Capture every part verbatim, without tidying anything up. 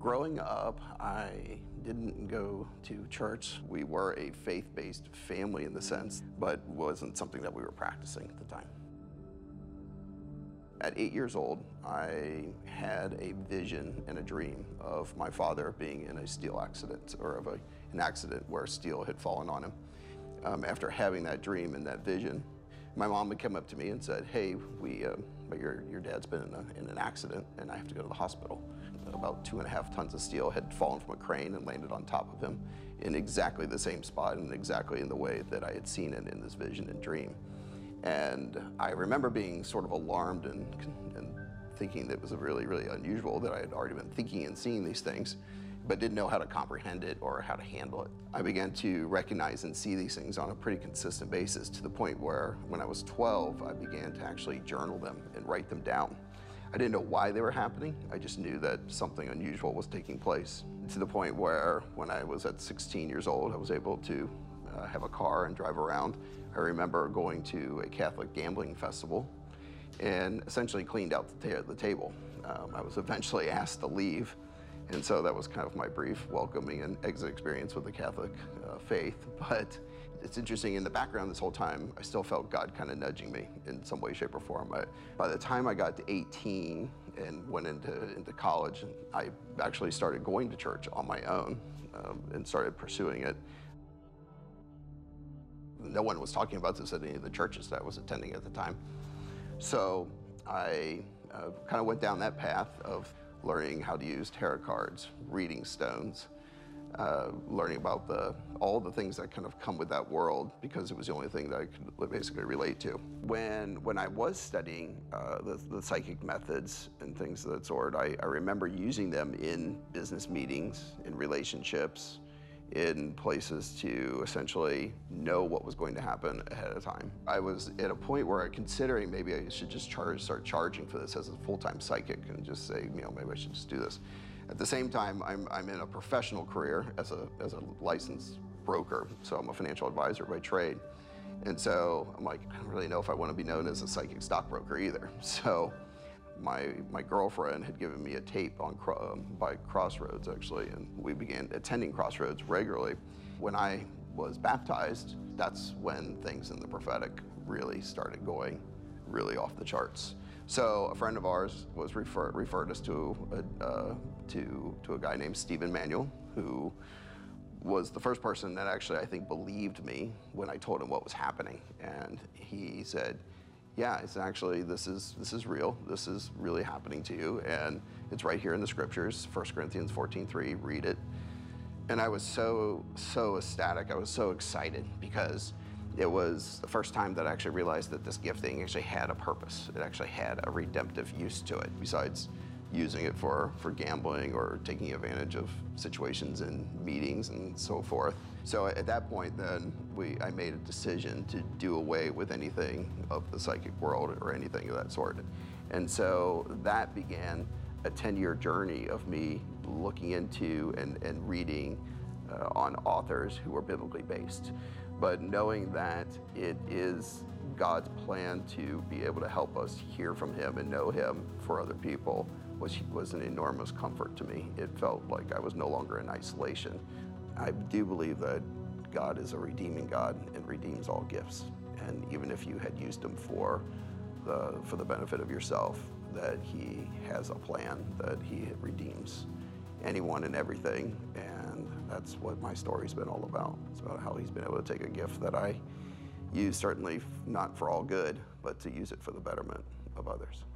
Growing up, I didn't go to church. We were a faith-based family in the sense, but wasn't something that we were practicing at the time. At eight years old, I had a vision and a dream of my father being in a steel accident, or of a, an accident where steel had fallen on him. Um, after having that dream and that vision, my mom would come up to me and said, "Hey, we, uh, but your your dad's been in, a, in an accident, and I have to go to the hospital." About two and a half tons of steel had fallen from a crane and landed on top of him in exactly the same spot and exactly in the way that I had seen it in this vision and dream. And I remember being sort of alarmed and, and thinking that it was really, really unusual that I had already been thinking and seeing these things, but didn't know how to comprehend it or how to handle it. I began to recognize and see these things on a pretty consistent basis, to the point where when I was twelve, I began to actually journal them and write them down. I didn't know why they were happening. I just knew that something unusual was taking place, to the point where when I was at sixteen years old, I was able to uh, have a car and drive around. I remember going to a Catholic gambling festival and essentially cleaned out the, ta- the table. Um, I was eventually asked to leave, and so that was kind of my brief welcoming and exit experience with the Catholic uh, faith. But it's interesting, in the background this whole time, I still felt God kind of nudging me in some way, shape, or form. I, by the time I got to eighteen and went into, into college, I actually started going to church on my own um, and started pursuing it. No one was talking about this at any of the churches that I was attending at the time. So I uh, kind of went down that path of learning how to use tarot cards, reading stones, uh, learning about the all the things that kind of come with that world, because it was the only thing that I could basically relate to. When when I was studying uh, the, the psychic methods and things of that sort, I, I remember using them in business meetings, in relationships, in places to essentially know what was going to happen ahead of time. I was at a point where I'm considering maybe I should just charge, start charging for this as a full-time psychic and just say, you know, maybe I should just do this. At the same time, I'm, I'm in a professional career as a, as a licensed broker, so I'm a financial advisor by trade. And so I'm like, I don't really know if I want to be known as a psychic stockbroker either. So My my girlfriend had given me a tape on um, by Crossroads, actually, and we began attending Crossroads regularly. When I was baptized, that's when things in the prophetic really started going really off the charts. So a friend of ours was refer, referred us to a, uh, to to a guy named Stephen Manuel, who was the first person that actually, I think, believed me when I told him what was happening. And he said, yeah, it's actually, this is this is real. This is really happening to you, and it's right here in the scriptures, First Corinthians fourteen three, read it. And I was so, so ecstatic. I was so excited, because it was the first time that I actually realized that this gift thing actually had a purpose. It actually had a redemptive use to it, besides using it for, for gambling or taking advantage of situations in meetings and so forth. So at that point then, we I made a decision to do away with anything of the psychic world or anything of that sort. And so that began a ten-year journey of me looking into and, and reading uh, on authors who are biblically based, but knowing that it is God's plan to be able to help us hear from him and know him for other people was, was an enormous comfort to me. It felt like I was no longer in isolation. I do believe that God is a redeeming God and redeems all gifts. And even if you had used them for the, for the benefit of yourself, that he has a plan, that he redeems anyone and everything. And that's what my story's been all about. It's about how he's been able to take a gift that I use, certainly not for all good, but to use it for the betterment of others.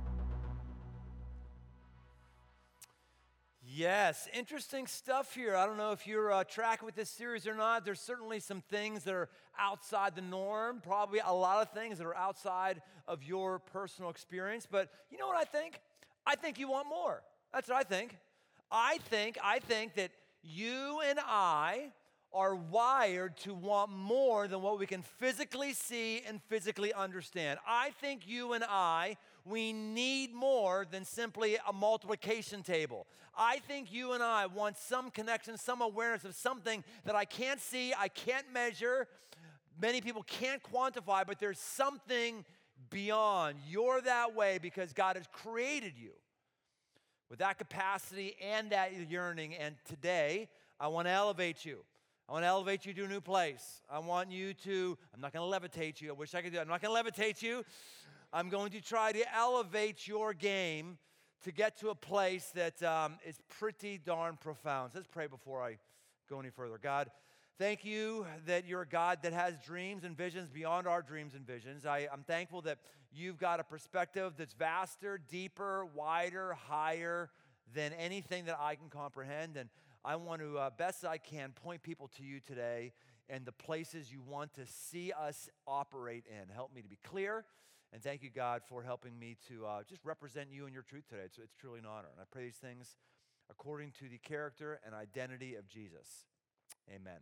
Yes, interesting stuff here. I don't know if you're uh, tracking with this series or not. There's certainly some things that are outside the norm, probably a lot of things that are outside of your personal experience. But you know what I think? I think you want more. That's what I think. I think, I think that you and I are wired to want more than what we can physically see and physically understand. I think you and I, we need more than simply a multiplication table. I think you and I want some connection, some awareness of something that I can't see, I can't measure, many people can't quantify, but there's something beyond. You're that way because God has created you with that capacity and that yearning. And today, I want to elevate you. I want to elevate you to a new place. I want you to, I'm not going to levitate you. I wish I could do it. I'm not going to levitate you. I'm going to try to elevate your game to get to a place that um, is pretty darn profound. So let's pray before I go any further. God, thank you that you're a God that has dreams and visions beyond our dreams and visions. I, I'm thankful that you've got a perspective that's vaster, deeper, wider, higher than anything that I can comprehend. And I want to, uh, best I can, point people to you today and the places you want to see us operate in. Help me to be clear. And thank you, God, for helping me to uh, just represent you and your truth today. It's, it's truly an honor. And I pray these things according to the character and identity of Jesus. Amen.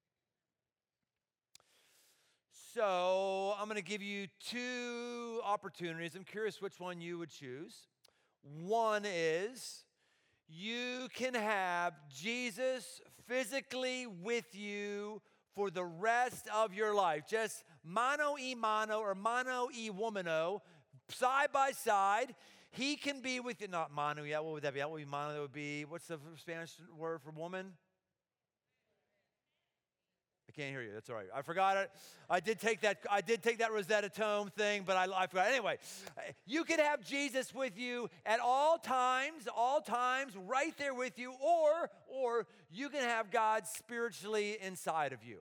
So I'm going to give you two opportunities. I'm curious which one you would choose. One is you can have Jesus physically with you for the rest of your life. Just mano y mano or mano y womano, side by side. He can be with you. Not mano, yeah, what would that be? That would be mano, that would be, what's the Spanish word for woman? I can't hear you. That's all right. I forgot it. I did take that. I did take that Rosetta Tome thing, but I, I forgot. Anyway, you can have Jesus with you at all times, all times, right there with you, or or you can have God spiritually inside of you.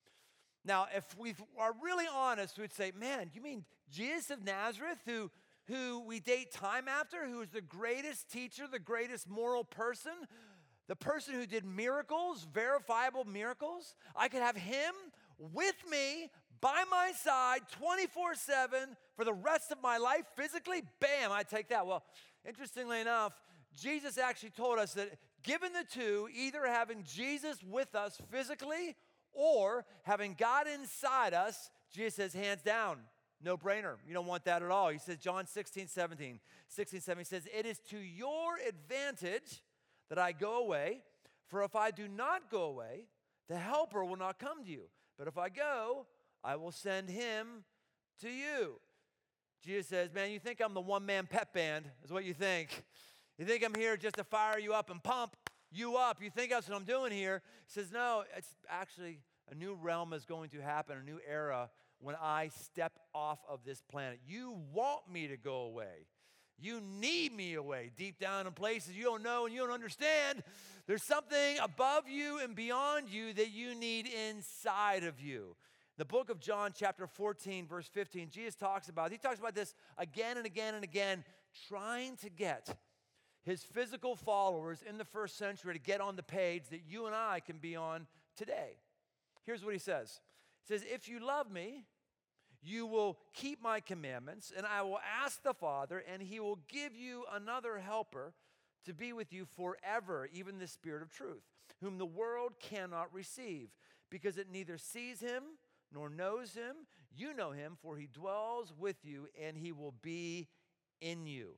Now, if we are really honest, we'd say, "Man, you mean Jesus of Nazareth, who who we date time after, who is the greatest teacher, the greatest moral person?" The person who did miracles, verifiable miracles, I could have him with me by my side twenty-four seven for the rest of my life physically. Bam, I take that. Well, interestingly enough, Jesus actually told us that given the two, either having Jesus with us physically or having God inside us, Jesus says, hands down, no brainer. You don't want that at all. He says, John sixteen, seventeen, sixteen, seventeen, he says, it is to your advantage that I go away, for if I do not go away, the helper will not come to you. But if I go, I will send him to you. Jesus says, man, you think I'm the one-man pep band, is what you think. You think I'm here just to fire you up and pump you up. You think that's what I'm doing here. He says, no, it's actually a new realm is going to happen, a new era when I step off of this planet. You want me to go away. You need me away deep down in places you don't know and you don't understand. There's something above you and beyond you that you need inside of you. The book of John, chapter fourteen, verse fifteen, Jesus talks about, he talks about this again and again and again, trying to get his physical followers in the first century to get on the page that you and I can be on today. Here's what he says. He says, if you love me, you will keep my commandments, and I will ask the Father, and he will give you another helper to be with you forever, even the Spirit of truth, whom the world cannot receive, because it neither sees him nor knows him. You know him, for he dwells with you, and he will be in you.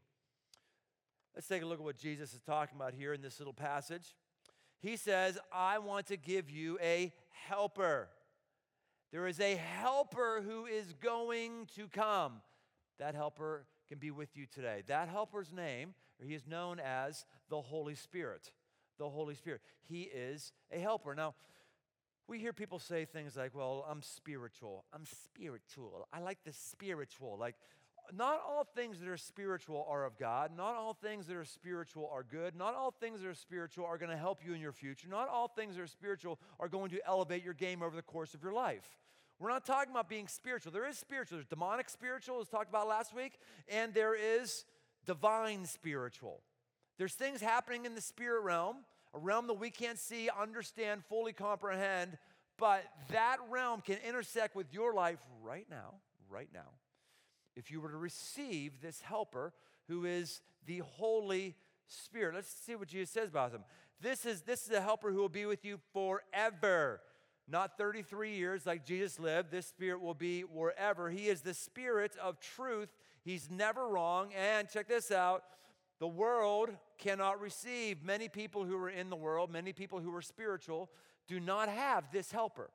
Let's take a look at what Jesus is talking about here in this little passage. He says, I want to give you a helper. There is a helper who is going to come. That helper can be with you today. That helper's name, or he is known as the Holy Spirit. The Holy Spirit. He is a helper. Now, we hear people say things like, well, I'm spiritual. I'm spiritual. I like the spiritual. Like, not all things that are spiritual are of God. Not all things that are spiritual are good. Not all things that are spiritual are going to help you in your future. Not all things that are spiritual are going to elevate your game over the course of your life. We're not talking about being spiritual. There is spiritual. There's demonic spiritual, as talked about last week, and there is divine spiritual. There's things happening in the spirit realm, a realm that we can't see, understand, fully comprehend, but that realm can intersect with your life right now, right now, if you were to receive this helper who is the Holy Spirit. Let's see what Jesus says about him. This is, this is a helper who will be with you forever. Not thirty-three years like Jesus lived. This Spirit will be wherever. He is the Spirit of truth. He's never wrong. And check this out. The world cannot receive. Many people who are in the world, many people who are spiritual, do not have this helper.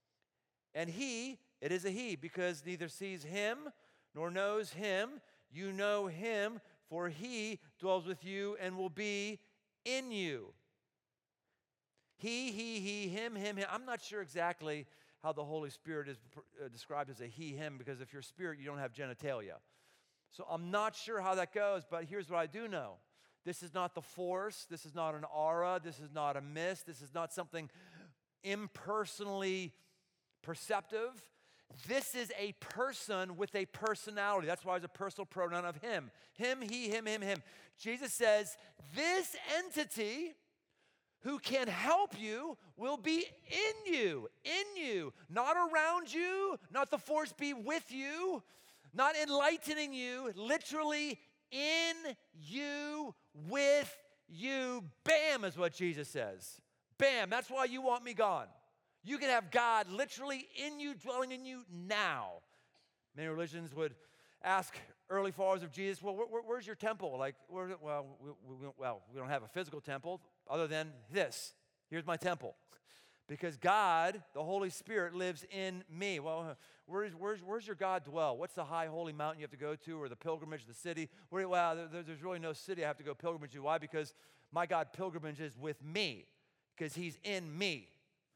And he, it is a he, because neither sees him nor knows him. You know him, for he dwells with you and will be in you. He, he, he, him, him, him. I'm not sure exactly how the Holy Spirit is uh, described as a he, him, because if you're spirit, you don't have genitalia. So I'm not sure how that goes, but here's what I do know. This is not the force. This is not an aura. This is not a mist. This is not something impersonally perceptive. This is a person with a personality. That's why it's a personal pronoun of him. Him, he, him, him, him. Jesus says, this entity who can help you will be in you, in you, not around you, not the force be with you, not enlightening you, literally in you, with you. Bam is what Jesus says. Bam, that's why you want me gone. You can have God literally in you, dwelling in you now. Many religions would ask early followers of Jesus, well, where, where, where's your temple? Like, where, well, we, we, well, we don't have a physical temple other than this. Here's my temple. Because God, the Holy Spirit, lives in me. Well, where's, where's, where's your God dwell? What's the high holy mountain you have to go to, or the pilgrimage of the city? Where, well, there, there's really no city I have to go pilgrimage to. Why? Because my God pilgrimage is with me, because he's in me.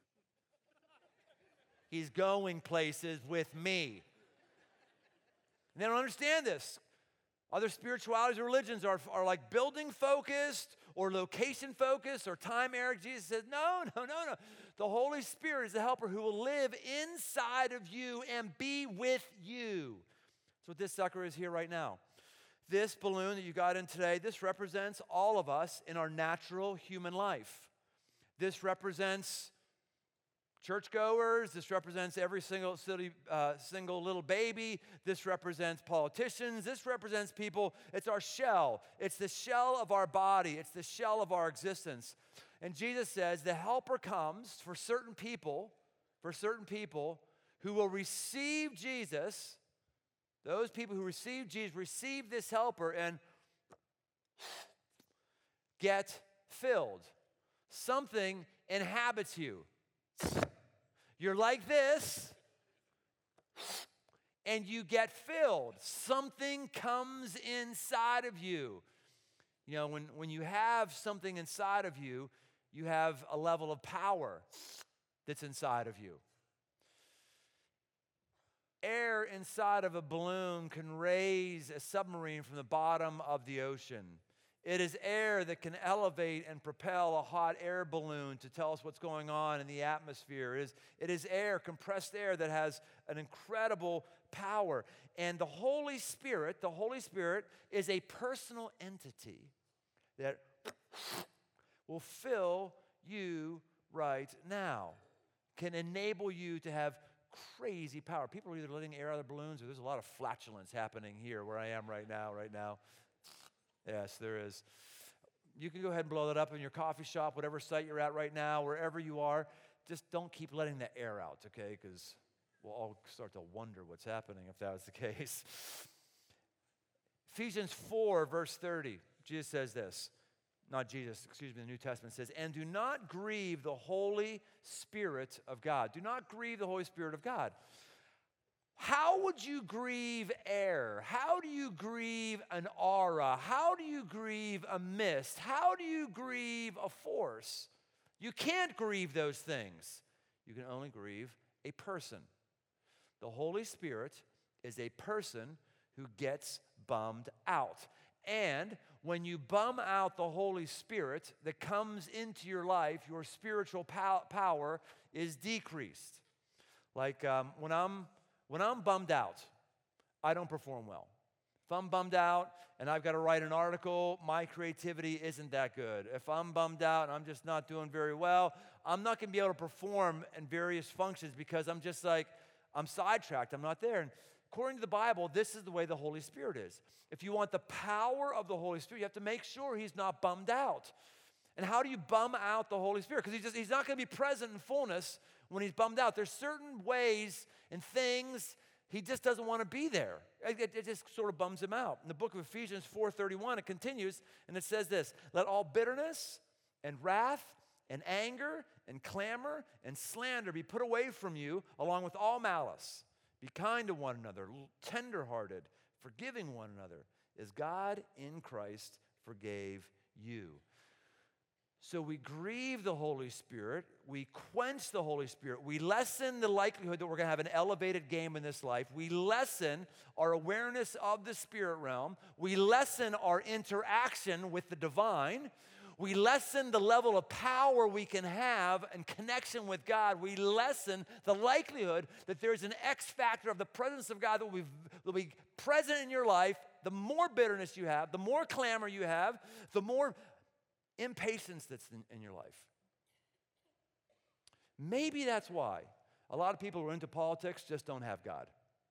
He's going places with me. And they don't understand this. Other spiritualities or religions are, are like building focused or location focused or time eric. Jesus says, no, no, no, no. The Holy Spirit is the helper who will live inside of you and be with you. That's what this sucker is here right now. This balloon that you got in today, this represents all of us in our natural human life. This represents churchgoers. This represents every single city, uh, single little baby. This represents politicians. This represents people. It's our shell. It's the shell of our body. It's the shell of our existence. And Jesus says the helper comes for certain people, for certain people who will receive Jesus. Those people who receive Jesus receive this helper and get filled. Something inhabits you. You're like this, and you get filled. Something comes inside of you. You know, when, when you have something inside of you, you have a level of power that's inside of you. Air inside of a balloon can raise a submarine from the bottom of the ocean. It is air that can elevate and propel a hot air balloon to tell us what's going on in the atmosphere. It is, it is air, compressed air, that has an incredible power. And the Holy Spirit, the Holy Spirit is a personal entity that will fill you right now, can enable you to have crazy power. People are either letting air out of balloons, or there's a lot of flatulence happening here where I am right now, right now. Yes, there is. You can go ahead and blow that up in your coffee shop, whatever site you're at right now, wherever you are. Just don't keep letting the air out, okay? Because we'll all start to wonder what's happening if that was the case. Ephesians four, verse thirty, Jesus says this. Not Jesus, excuse me, the New Testament says, and do not grieve the Holy Spirit of God. Do not grieve the Holy Spirit of God. How would you grieve air? How do you grieve an aura? How do you grieve a mist? How do you grieve a force? You can't grieve those things. You can only grieve a person. The Holy Spirit is a person who gets bummed out. And when you bum out the Holy Spirit that comes into your life, your spiritual pow- power is decreased. Like um, when I'm When I'm bummed out, I don't perform well. If I'm bummed out and I've got to write an article, my creativity isn't that good. If I'm bummed out and I'm just not doing very well, I'm not going to be able to perform in various functions because I'm just like, I'm sidetracked. I'm not there. And according to the Bible, this is the way the Holy Spirit is. If you want the power of the Holy Spirit, you have to make sure he's not bummed out. And how do you bum out the Holy Spirit? Because he's, just, he's not going to be present in fullness when he's bummed out. There's certain ways and things he just doesn't want to be there. It, it just sort of bums him out. In the book of Ephesians four thirty-one, it continues, and it says this, let all bitterness and wrath and anger and clamor and slander be put away from you, along with all malice. Be kind to one another, tenderhearted, forgiving one another, is God in Christ forgave you. So we grieve the Holy Spirit, we quench the Holy Spirit, we lessen the likelihood that we're going to have an elevated game in this life, we lessen our awareness of the spirit realm, we lessen our interaction with the divine, we lessen the level of power we can have and connection with God, we lessen the likelihood that there's an X factor of the presence of God that will be, will be present in your life. The more bitterness you have, the more clamor you have, the more impatience that's in, in your life. Maybe that's why a lot of people who are into politics just don't have God.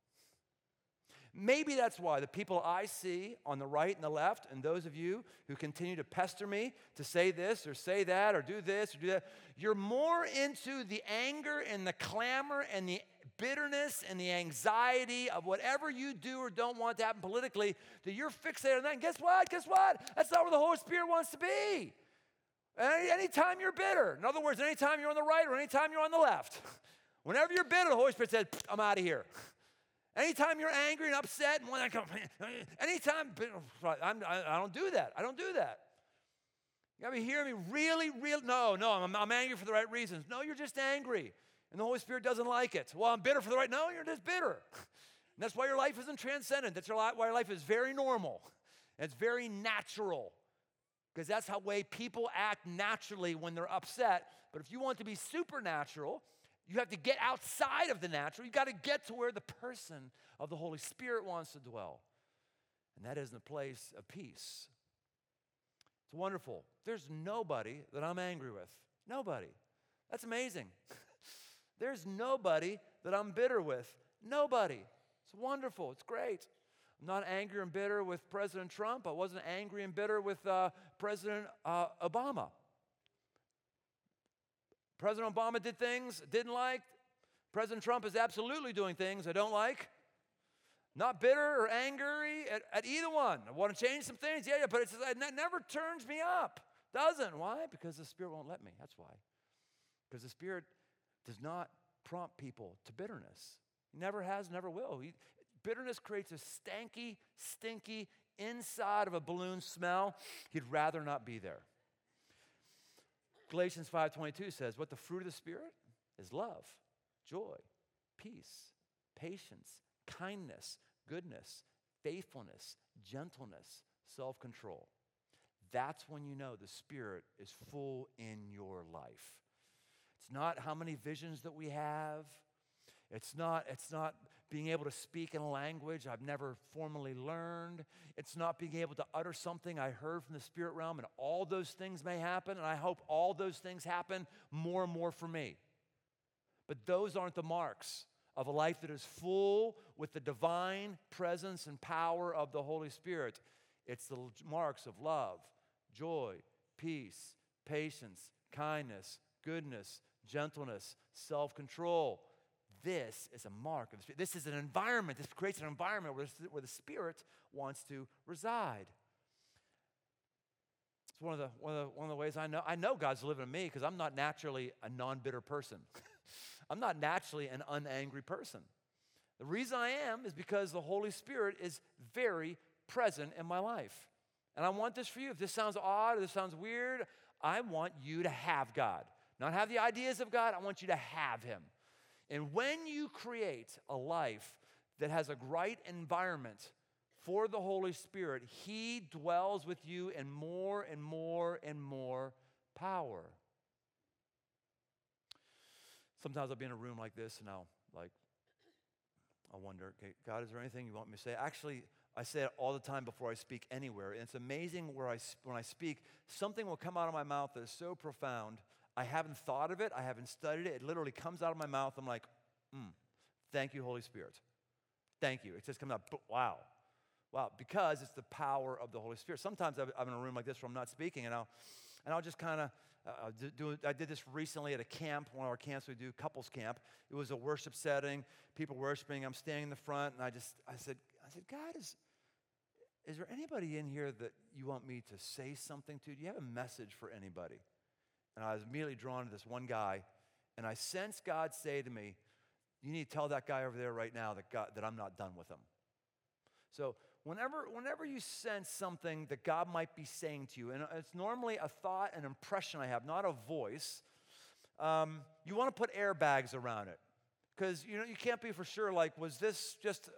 Maybe that's why the people I see on the right and the left, and those of you who continue to pester me to say this or say that or do this or do that, you're more into the anger and the clamor and the bitterness and the anxiety of whatever you do or don't want to happen politically, that you're fixated on that. And guess what? Guess what? That's not where the Holy Spirit wants to be. Any, anytime you're bitter, in other words, anytime you're on the right or anytime you're on the left, whenever you're bitter, the Holy Spirit says, I'm out of here. Anytime you're angry and upset, and when I come, anytime, I'm, I don't do that. I don't do that. You gotta be hearing me really, really, no, no, I'm, I'm angry for the right reasons. No, you're just angry. And the Holy Spirit doesn't like it. Well, I'm bitter for the right, no, you're just bitter. And that's why your life isn't transcendent. That's why your life is very normal. And it's very natural. Because that's how way people act naturally when they're upset. But if you want to be supernatural, you have to get outside of the natural. You've got to get to where the person of the Holy Spirit wants to dwell. And that is in the place of peace. It's wonderful. There's nobody that I'm angry with. Nobody. That's amazing. There's nobody that I'm bitter with. Nobody. It's wonderful. It's great. I'm not angry and bitter with President Trump. I wasn't angry and bitter with uh, President uh, Obama. President Obama did things I didn't like. President Trump is absolutely doing things I don't like. Not bitter or angry at, at either one. I want to change some things, yeah, yeah, but it's, it never turns me up. Doesn't. Why? Because the Spirit won't let me. That's why. Because the Spirit does not prompt people to bitterness. He never has, never will. He, bitterness creates a stanky, stinky, inside of a balloon smell. He'd rather not be there. Galatians five twenty-two says, what the fruit of the Spirit is love, joy, peace, patience, kindness, goodness, faithfulness, gentleness, self-control. That's when you know the Spirit is full in your life. It's not how many visions that we have. It's not, it's not being able to speak in a language I've never formally learned. It's not being able to utter something I heard from the spirit realm, and all those things may happen, and I hope all those things happen more and more for me. But those aren't the marks of a life that is full with the divine presence and power of the Holy Spirit. It's the marks of love, joy, peace, patience, kindness, goodness, gentleness, self-control. This is a mark of the Spirit. This is an environment. This creates an environment where, where the Spirit wants to reside. It's one of the one of the, one of the ways I know I know God's living in me because I'm not naturally a non-bitter person. I'm not naturally an unangry person. The reason I am is because the Holy Spirit is very present in my life. And I want this for you. If this sounds odd or this sounds weird, I want you to have God. Not have the ideas of God, I want you to have Him. And when you create a life that has a right environment for the Holy Spirit, He dwells with you in more and more and more power. Sometimes I'll be in a room like this and I'll like, I'll wonder, okay, God, is there anything you want me to say? Actually, I say it all the time before I speak anywhere. And it's amazing where I, when I speak, something will come out of my mouth that is so profound. I haven't thought of it. I haven't studied it. It literally comes out of my mouth. I'm like, mm, thank you, Holy Spirit. Thank you. It just comes out, wow. Wow, because it's the power of the Holy Spirit. Sometimes I'm in a room like this where I'm not speaking, and I'll, and I'll just kind of uh, do, I did this recently at a camp, one of our camps we do, couples camp. It was a worship setting, people worshiping. I'm standing in the front, and I just, I said, I said, God, is, is there anybody in here that you want me to say something to? Do you have a message for anybody? And I was immediately drawn to this one guy, and I sensed God say to me, you need to tell that guy over there right now that, God, that I'm not done with him. So Whenever, whenever you sense something that God might be saying to you, and it's normally a thought, an impression I have, not a voice, um, you want to put airbags around it. Because you know you can't be for sure, like, was this just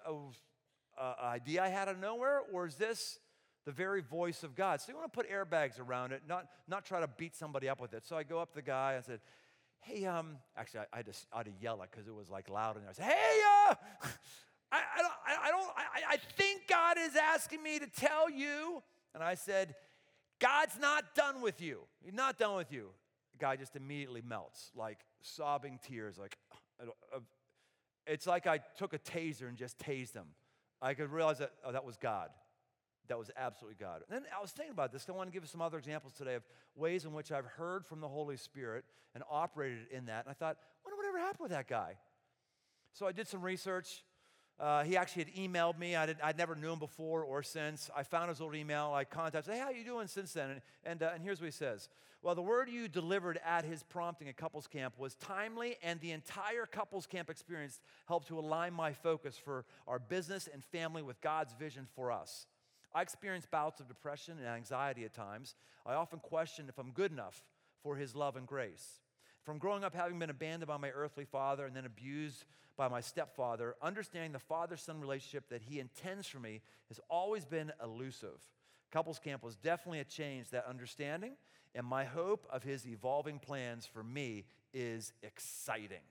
an idea I had out of nowhere, or is this the very voice of God? So you want to put airbags around it, not, not try to beat somebody up with it. So I go up to the guy and said, hey, um, actually, I, I, had, to, I had to yell it because it was like loud in there. I said, hey, uh, I, I don't, I, I, don't I, I think God is asking me to tell you. And I said, God's not done with you. He's not done with you. The guy just immediately melts, like sobbing tears. Like, uh, it's like I took a taser and just tased him. I could realize that, oh, that was God. That was absolutely God. And then I was thinking about this. I want to give you some other examples today of ways in which I've heard from the Holy Spirit and operated in that. And I thought, I wonder whatever happened with that guy. So I did some research. Uh, he actually had emailed me. I did, I'd never knew him before or since. I found his old email. I contacted him. Hey, how you doing since then? And, and, uh, and here's what he says. Well, the word you delivered at his prompting at Couples Camp was timely, and the entire Couples Camp experience helped to align my focus for our business and family with God's vision for us. I experience bouts of depression and anxiety at times. I often question if I'm good enough for his love and grace. From growing up having been abandoned by my earthly father and then abused by my stepfather, understanding the father-son relationship that he intends for me has always been elusive. Couples Camp was definitely a change, that understanding, and my hope of his evolving plans for me is exciting.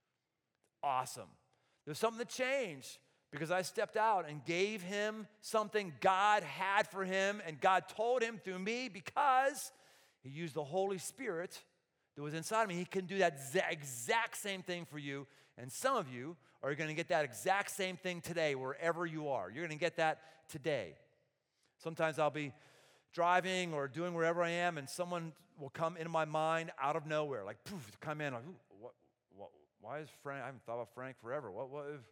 Awesome. There's something that changed because I stepped out and gave him something God had for him, and God told him through me because he used the Holy Spirit that was inside of me. He can do that exact same thing for you, and some of you are going to get that exact same thing today wherever you are. You're going to get that today. Sometimes I'll be driving or doing wherever I am, and someone will come into my mind out of nowhere, like poof, come in. Like, what, what, why is Frank? I haven't thought about Frank forever. What? What? If,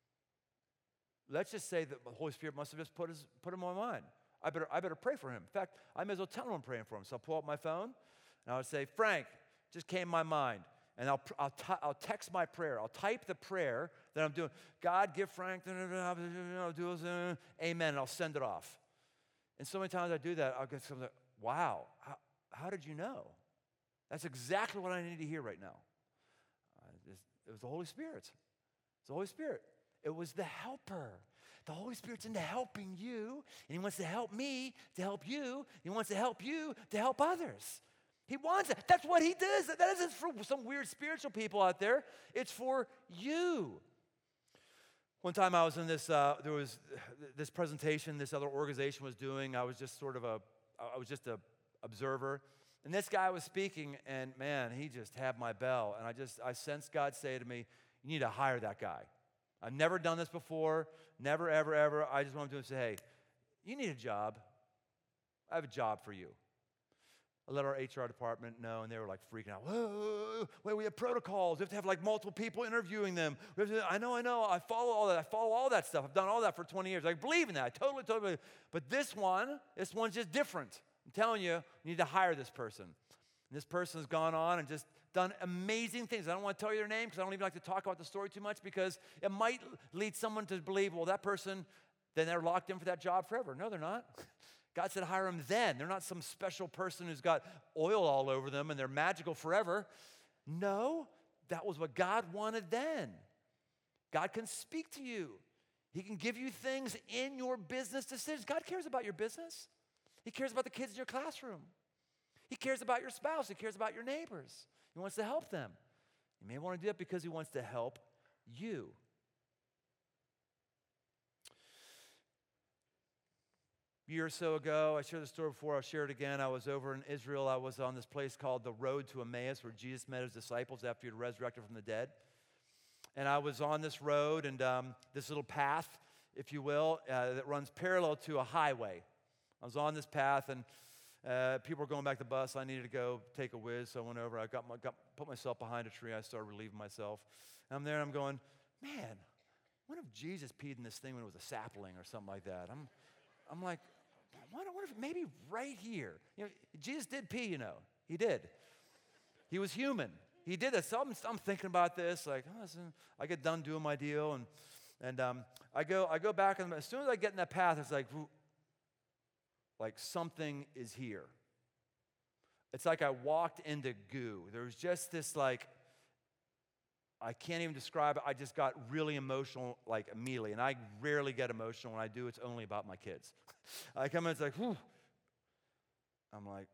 let's just say that the Holy Spirit must have just put his, put him on my mind. I better, I better pray for him. In fact, I may as well tell him I'm praying for him. So I'll pull up my phone, and I would say, Frank, just came to my mind. And I'll, I'll, t- I'll text my prayer. I'll type the prayer that I'm doing. God, give Frank, do amen, and I'll send it off. And so many times I do that, I'll get something like, wow, how, how did you know? That's exactly what I need to hear right now. Uh, it was the Holy Spirit. It's the Holy Spirit. It was the helper. The Holy Spirit's into helping you, and he wants to help me to help you. He wants to help you to help others. He wants it. That's what he does. That isn't for some weird spiritual people out there. It's for you. One time I was in this, uh, there was this presentation this other organization was doing. I was just sort of a, I was just a observer. And this guy was speaking, and man, he just had my bell. And I just, I sensed God say to me, you need to hire that guy. I've never done this before, never, ever, ever. I just wanted to say, hey, you need a job. I have a job for you. I let our H R department know, and they were like freaking out. Whoa, wait, we have protocols. We have to have like multiple people interviewing them. We have to, I know, I know. I follow all that. I follow all that stuff. I've done all that for twenty years. I believe in that. I totally, totally believe. But this one, this one's just different. I'm telling you, you need to hire this person. And this person has gone on and just done amazing things. I don't want to tell you their name because I don't even like to talk about the story too much because it might lead someone to believe, well, that person, then they're locked in for that job forever. No, they're not. God said hire them then. They're not some special person who's got oil all over them and they're magical forever. No, that was what God wanted then. God can speak to you. He can give you things in your business decisions. God cares about your business. He cares about the kids in your classroom. He cares about your spouse. He cares about your neighbors. He wants to help them. You may want to do it because he wants to help you. A year or so ago, I shared the story before, I'll share it again. I was over in Israel. I was on this place called the Road to Emmaus where Jesus met his disciples after he had resurrected from the dead. And I was on this road and um, this little path, if you will, uh, that runs parallel to a highway. I was on this path and uh, people were going back to the bus. I needed to go take a whiz, so I went over. I got, my, got put myself behind a tree. I started relieving myself. And I'm there and I'm going, man, what if Jesus peed in this thing when it was a sapling or something like that? I'm, I'm like, What, what if maybe right here? You know, Jesus did pee, you know. He did. He was human. He did that. So I'm, I'm thinking about this, like, oh, listen, I get done doing my deal, and And um, I go I go back, and as soon as I get in that path, it's like, like something is here. It's like I walked into goo. There was just this like, I can't even describe it. I just got really emotional like immediately. And I rarely get emotional. When I do, it's only about my kids. I come in, it's like, whew. I'm like,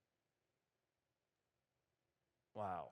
wow.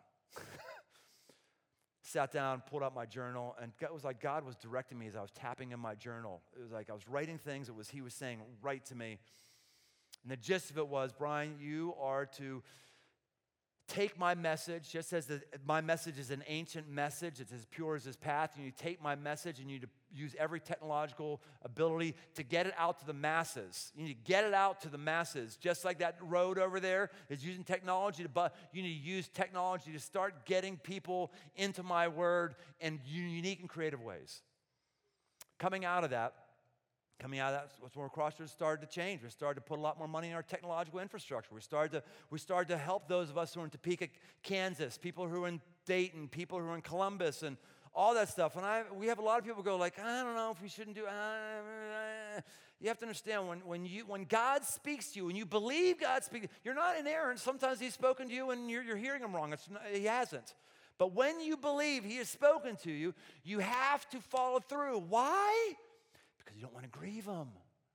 Sat down, pulled out my journal, and it was like God was directing me as I was tapping in my journal. It was like I was writing things. It was He was saying, write to me. And the gist of it was, Brian, you are to take my message, just as the, my message is an ancient message, it's as pure as His path, and you take my message and you need to use every technological ability to get it out to the masses. You need to get it out to the masses. Just like that road over there is using technology, to, but you need to use technology to start getting people into my word in unique and creative ways. Coming out of that, Coming out of that, that's where Crossroads started to change. We started to put a lot more money in our technological infrastructure. We started to, we started to help those of us who are in Topeka, Kansas, people who are in Dayton, people who are in Columbus, and all that stuff. And I, we have a lot of people go like, I don't know if we shouldn't do it. You have to understand, when, when, you, when God speaks to you, and you believe God speaks, you're not inerrant. Sometimes He's spoken to you and you're, you're hearing Him wrong. It's not, He hasn't. But when you believe He has spoken to you, you have to follow through. Why? Because you don't want to grieve Him.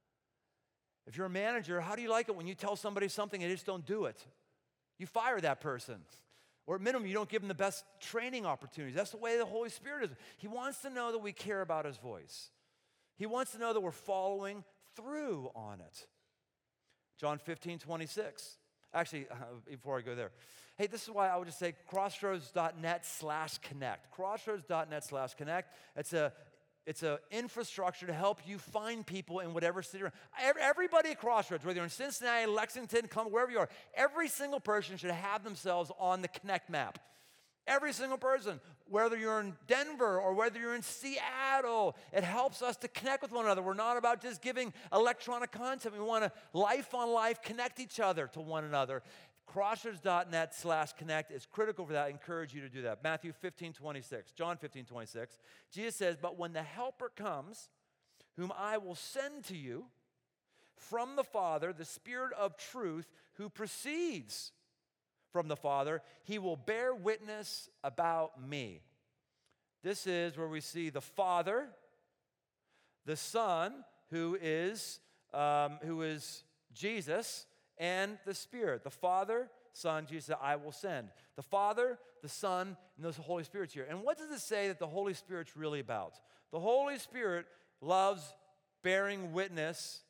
If you're a manager, how do you like it when you tell somebody something and they just don't do it? You fire that person. Or at minimum, you don't give them the best training opportunities. That's the way the Holy Spirit is. He wants to know that we care about His voice. He wants to know that we're following through on it. John fifteen, twenty-six. Actually, uh, before I go there, hey, this is why I would just say crossroads.net slash connect. Crossroads.net slash connect. It's a It's an infrastructure to help you find people in whatever city you're in. Everybody at Crossroads, whether you're in Cincinnati, Lexington, Columbus, wherever you are, every single person should have themselves on the Connect map. Every single person, whether you're in Denver or whether you're in Seattle, it helps us to connect with one another. We're not about just giving electronic content. We want to life on life connect each other to one another. Crossroads.net slash connect is critical for that. I encourage you to do that. Matthew fifteen, twenty-six, John fifteen, twenty-six. Jesus says, but when the Helper comes, whom I will send to you from the Father, the Spirit of truth, who proceeds from the Father, He will bear witness about me. This is where we see the Father, the Son, who is, um, who is Jesus, and the Spirit. The Father, Son, Jesus, I will send. The Father, the Son, and the Holy Spirit's here. And what does it say that the Holy Spirit's really about? The Holy Spirit loves bearing witness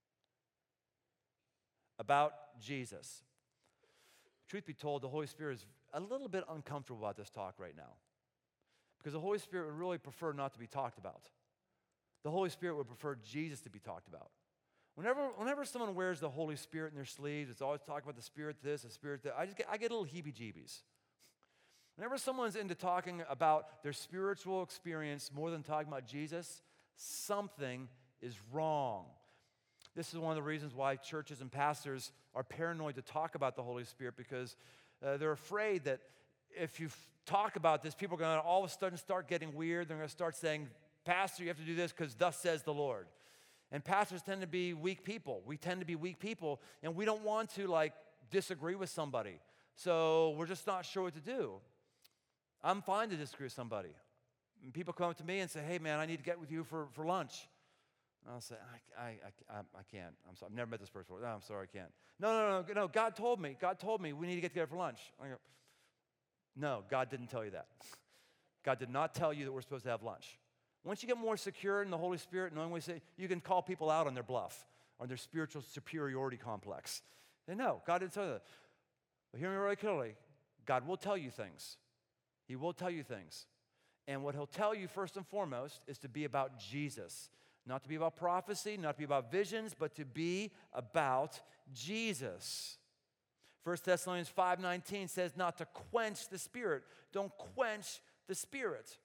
about Jesus. Truth be told, the Holy Spirit is a little bit uncomfortable about this talk right now, because the Holy Spirit would really prefer not to be talked about. The Holy Spirit would prefer Jesus to be talked about. Whenever, whenever someone wears the Holy Spirit in their sleeves, it's always talking about the Spirit this, the Spirit that. I just get, I get a little heebie-jeebies. Whenever someone's into talking about their spiritual experience more than talking about Jesus, something is wrong. This is one of the reasons why churches and pastors are paranoid to talk about the Holy Spirit, because uh, they're afraid that if you f- talk about this, people are going to all of a sudden start getting weird. They're going to start saying, Pastor, you have to do this because thus says the Lord. And pastors tend to be weak people. We tend to be weak people, and we don't want to, like, disagree with somebody. So we're just not sure what to do. I'm fine to disagree with somebody. And people come up to me and say, hey, man, I need to get with you for, for lunch. And I'll say, I, I, I, I can't. I'm sorry. I've never met this person before. No, I'm sorry, I can't. No, no, no, no. God told me. God told me we need to get together for lunch. I go, no, God didn't tell you that. God did not tell you that we're supposed to have lunch. Once you get more secure in the Holy Spirit, knowing what you say, you can call people out on their bluff, on their spiritual superiority complex. They know, God didn't tell you that. But hear me really clearly. God will tell you things. He will tell you things. And what He'll tell you first and foremost is to be about Jesus. Not to be about prophecy, not to be about visions, but to be about Jesus. First Thessalonians five nineteen says not to quench the Spirit. Don't quench the Spirit.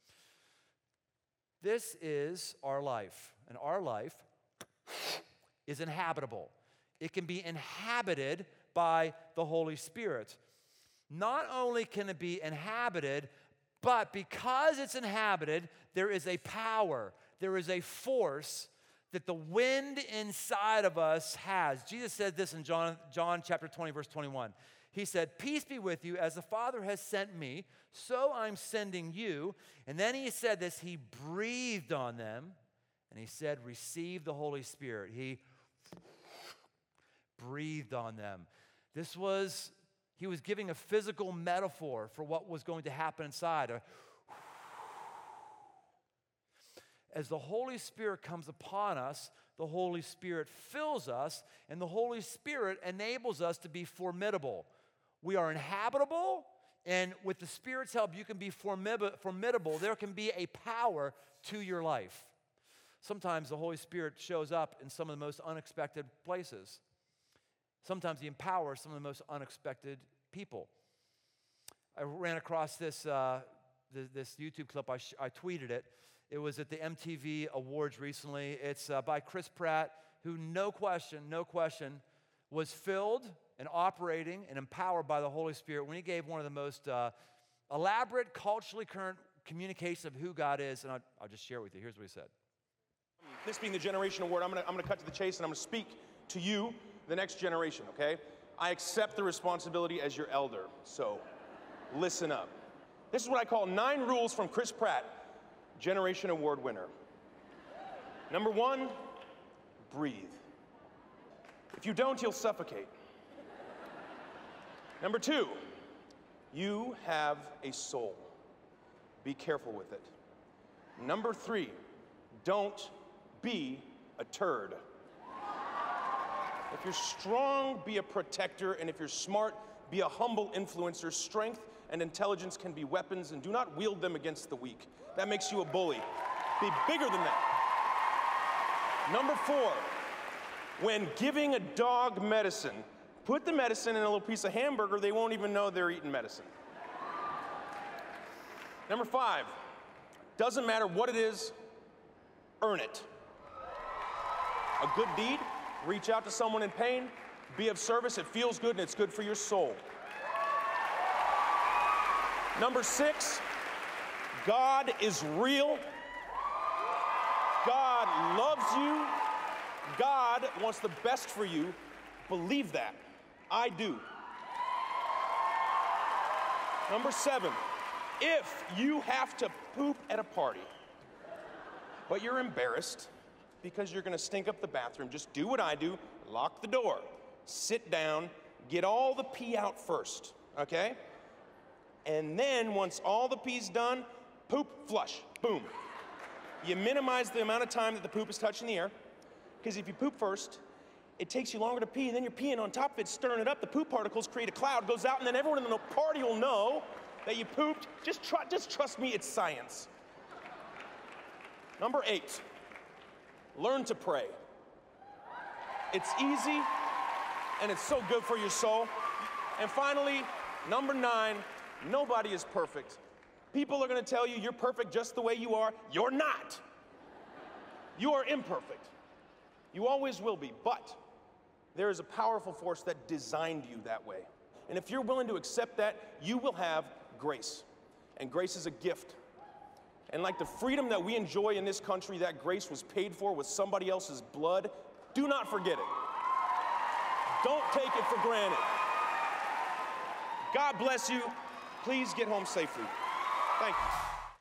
This is our life, and our life is inhabitable. It can be inhabited by the Holy Spirit. Not only can it be inhabited, But because it's inhabited, there is a power, there is a force that the wind inside of us has. Jesus said this in John, John chapter twenty, verse twenty-one. He said, peace be with you, as the Father has sent me, so I'm sending you. And then he said this, he breathed on them, and he said, receive the Holy Spirit. He breathed on them. This was, he was giving a physical metaphor for what was going to happen inside. As the Holy Spirit comes upon us, the Holy Spirit fills us, and the Holy Spirit enables us to be formidable. We are inhabitable, and with the Spirit's help, you can be formidable. There can be a power to your life. Sometimes the Holy Spirit shows up in some of the most unexpected places. Sometimes he empowers some of the most unexpected people. I ran across this, uh, this, this YouTube clip. I, sh- I tweeted it. It was at the M T V Awards recently. It's uh, by Chris Pratt, who no question, no question, was filled and operating and empowered by the Holy Spirit when he gave one of the most uh, elaborate, culturally current communications of who God is. And I'll, I'll just share it with you. Here's what he said. This being the Generation Award, I'm gonna, I'm gonna cut to the chase and I'm gonna speak to you, the next generation, okay? I accept the responsibility as your elder, so listen up. This is what I call nine rules from Chris Pratt, Generation Award winner. Number one, breathe. If you don't, you'll suffocate. Number two, you have a soul. Be careful with it. Number three, don't be a turd. If you're strong, be a protector, and if you're smart, be a humble influencer. Strength and intelligence can be weapons, and do not wield them against the weak. That makes you a bully. Be bigger than that. Number four, when giving a dog medicine, put the medicine in a little piece of hamburger, they won't even know they're eating medicine. Number five, doesn't matter what it is, earn it. A good deed, reach out to someone in pain, be of service, it feels good and it's good for your soul. Number six, God is real. God loves you. God wants the best for you. Believe that. I do. Number seven, if you have to poop at a party, but you're embarrassed because you're gonna stink up the bathroom, just do what I do, lock the door, sit down, get all the pee out first, okay? And then once all the pee's done, poop, flush, boom. You minimize the amount of time that the poop is touching the air, because if you poop first, it takes you longer to pee, and then you're peeing on top of it, stirring it up, the poop particles create a cloud, goes out, and then everyone in the party will know that you pooped. Just, try, just trust me, it's science. Number eight, learn to pray. It's easy, and it's so good for your soul. And finally, number nine, nobody is perfect. People are gonna tell you you're perfect just the way you are. You're not. You are imperfect. You always will be, but there is a powerful force that designed you that way. And if you're willing to accept that, you will have grace. And grace is a gift. And like the freedom that we enjoy in this country, that grace was paid for with somebody else's blood. Do not forget it. Don't take it for granted. God bless you. Please get home safely. Thank you.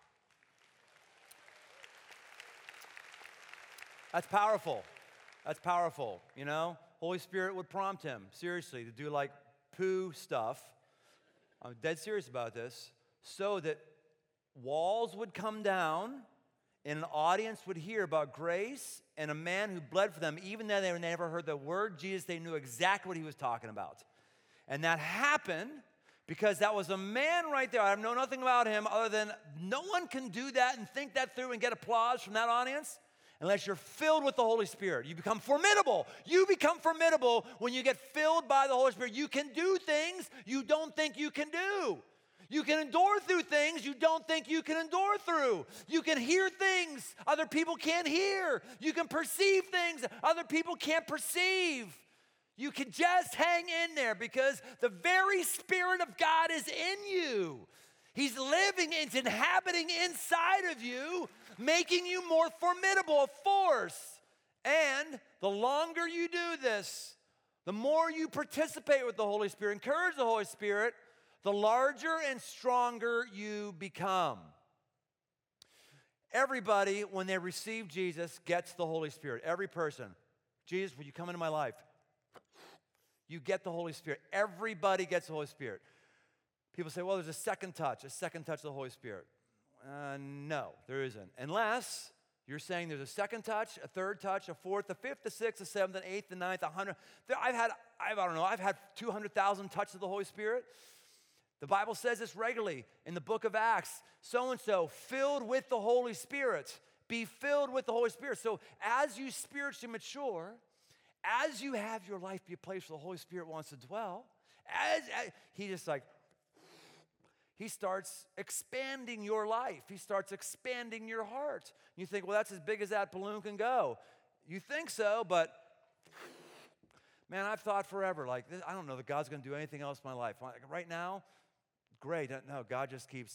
That's powerful. That's powerful, you know? Holy Spirit would prompt him, seriously, to do like poo stuff. I'm dead serious about this, so that walls would come down and an audience would hear about grace and a man who bled for them, even though they never heard the word Jesus, they knew exactly what he was talking about. And that happened because that was a man right there. I know nothing about him other than no one can do that and think that through and get applause from that audience unless you're filled with the Holy Spirit. You become formidable. You become formidable when you get filled by the Holy Spirit. You can do things you don't think you can do. You can endure through things you don't think you can endure through. You can hear things other people can't hear. You can perceive things other people can't perceive. You can just hang in there because the very Spirit of God is in you. He's living, it's inhabiting inside of you, making you more formidable, a force. And the longer you do this, the more you participate with the Holy Spirit, encourage the Holy Spirit, the larger and stronger you become. Everybody, when they receive Jesus, gets the Holy Spirit. Every person. Jesus, will you come into my life? You get the Holy Spirit. Everybody gets the Holy Spirit. People say, well, there's a second touch, a second touch of the Holy Spirit. Uh, no, there isn't. Unless you're saying there's a second touch, a third touch, a fourth, a fifth, a sixth, a seventh, an eighth, a ninth, a hundred. There, I've had, I've, I don't know, I've had two hundred thousand touches of the Holy Spirit. The Bible says this regularly in the book of Acts. So-and-so filled with the Holy Spirit. Be filled with the Holy Spirit. So as you spiritually mature, as you have your life be a place where the Holy Spirit wants to dwell, as, as he just like, he starts expanding your life. He starts expanding your heart. You think, well, that's as big as that balloon can go. You think so, but man, I've thought forever, like, this, I don't know that God's going to do anything else in my life. Like, right now, great. No, God just keeps,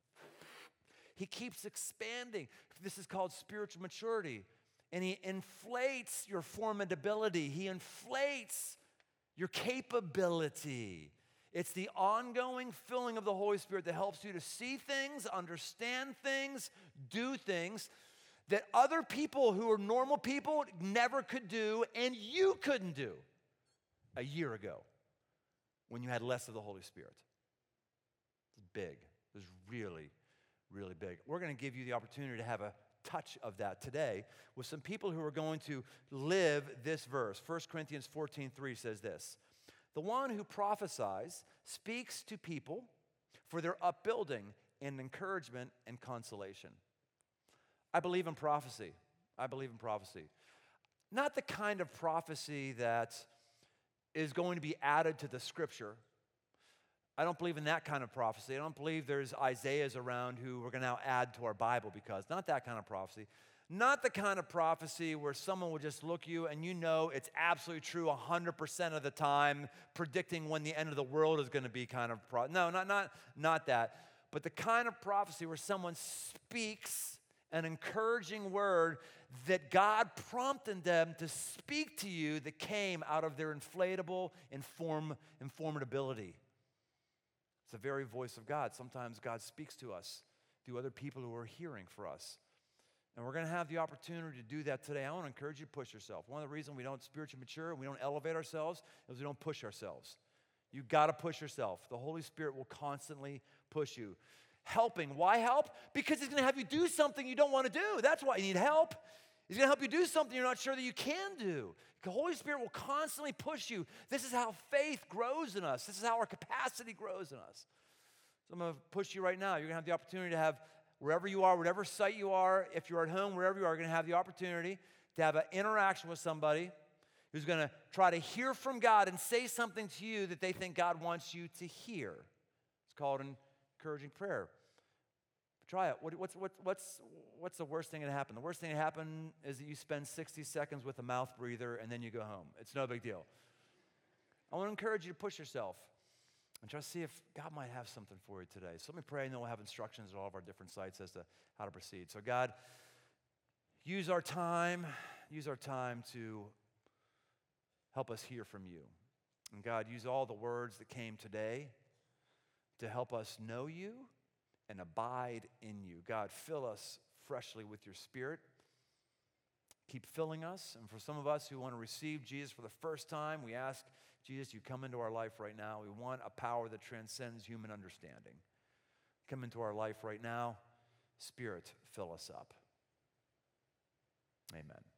he keeps expanding. This is called spiritual maturity. And he inflates your formidability. He inflates your capability. It's the ongoing filling of the Holy Spirit that helps you to see things, understand things, do things that other people who are normal people never could do and you couldn't do a year ago when you had less of the Holy Spirit. It's big. It's really, really big. We're going to give you the opportunity to have a touch of that today with some people who are going to live this verse. First Corinthians fourteen three says this. The one who prophesies speaks to people for their upbuilding and encouragement and consolation. I believe in prophecy. I believe in prophecy. Not the kind of prophecy that is going to be added to the scripture. I don't believe in that kind of prophecy. I don't believe there's Isaiahs around who we're going to now add to our Bible because, not that kind of prophecy. Not the kind of prophecy where someone will just look you and you know it's absolutely true one hundred percent of the time, predicting when the end of the world is going to be kind of pro- No, not, not, not that. But the kind of prophecy where someone speaks an encouraging word that God prompted them to speak to you that came out of their inflatable inform, informability. It's the very voice of God. Sometimes God speaks to us through other people who are hearing for us. And we're going to have the opportunity to do that today. I want to encourage you to push yourself. One of the reasons we don't spiritually mature and we don't elevate ourselves is we don't push ourselves. You've got to push yourself. The Holy Spirit will constantly push you. Helping. Why help? Because He's going to have you do something you don't want to do. That's why you need help. He's going to help you do something you're not sure that you can do. The Holy Spirit will constantly push you. This is how faith grows in us. This is how our capacity grows in us. So I'm going to push you right now. You're going to have the opportunity to have, wherever you are, whatever site you are, if you're at home, wherever you are, you're going to have the opportunity to have an interaction with somebody who's going to try to hear from God and say something to you that they think God wants you to hear. It's called an encouraging prayer. Try it. What, what's, what, what's, what's the worst thing that happen? The worst thing that happen is that you spend sixty seconds with a mouth breather and then you go home. It's no big deal. I want to encourage you to push yourself and try to see if God might have something for you today. So let me pray, and then we'll have instructions at all of our different sites as to how to proceed. So God, use our time, use our time to help us hear from you. And God, use all the words that came today to help us know you and abide in you. God, fill us freshly with your Spirit. Keep filling us. And for some of us who want to receive Jesus for the first time, we ask, Jesus, you come into our life right now. We want a power that transcends human understanding. Come into our life right now. Spirit, fill us up. Amen.